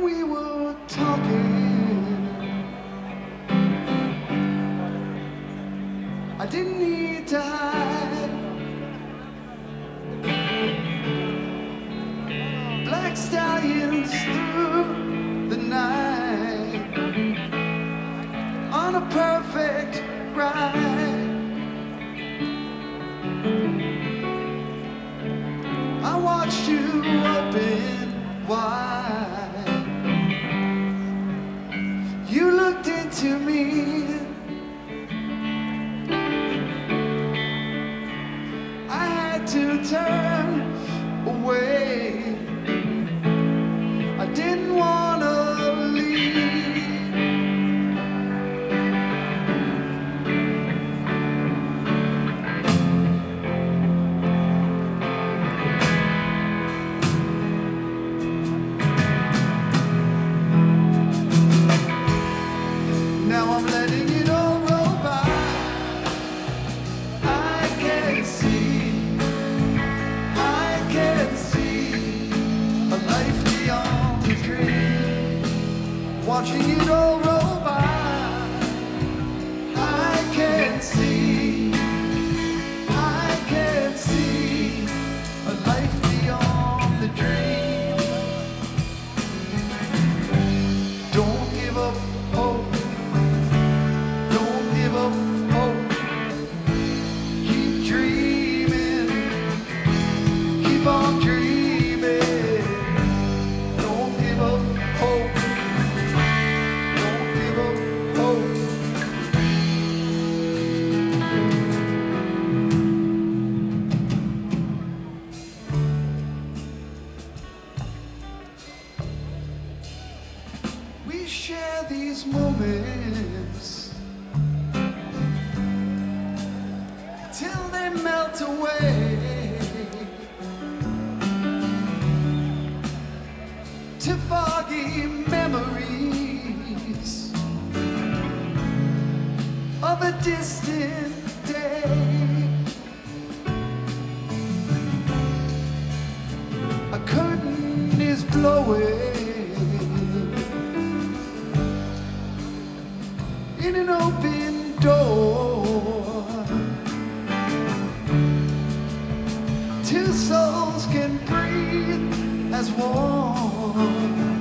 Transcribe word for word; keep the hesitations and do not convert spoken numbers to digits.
we were talking, I didn't need to hide. Black stallions through the night on a perfect ride. I watched you open wide. You looked into me. I had to turn away. I didn't want to leave. Now I'm letting it all roll by. I can see, I can see a life beyond the dream. Watching it all roll by, I can see, I can see a life beyond the dream. Don't give up hope. Don't give up hope. Keep dreaming. Keep on dreaming. Don't give up hope. Don't give up hope. We share these moments till they melt away to foggy memories of a distant day. A curtain is blowing in an open door. Two souls can breathe as one.